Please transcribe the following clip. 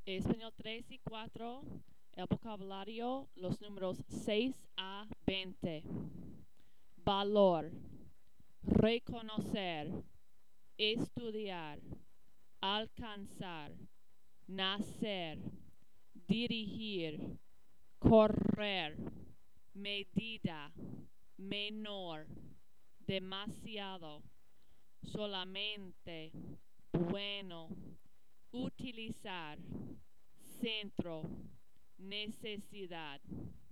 Español 3 y 4, el vocabulario, los números 6 a 20. Valor, reconocer, estudiar, alcanzar, nacer, dirigir, correr, medida, menor, demasiado, solamente, bueno, utilizar, centro, necesidad.